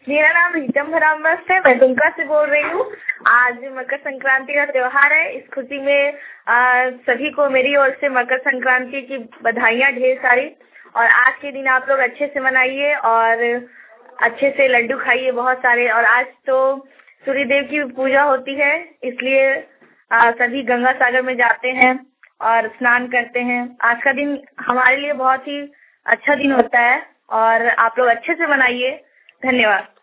मेरा नाम रीतम भरामबस है। मैं दुमका से बोल रही हूँ। आज मकर संक्रांति का त्योहार है। इस खुशी में सभी को मेरी ओर से मकर संक्रांति की बधाइयाँ ढेर सारी। और आज के दिन आप लोग अच्छे से मनाइए और अच्छे से लड्डू खाइए बहुत सारे। और आज तो सूर्य देव की पूजा होती है, इसलिए सभी गंगा सागर में जाते हैं और स्नान करते हैं। आज का दिन हमारे लिए बहुत ही अच्छा दिन होता है और आप लोग अच्छे से मनाइए। धन्यवाद।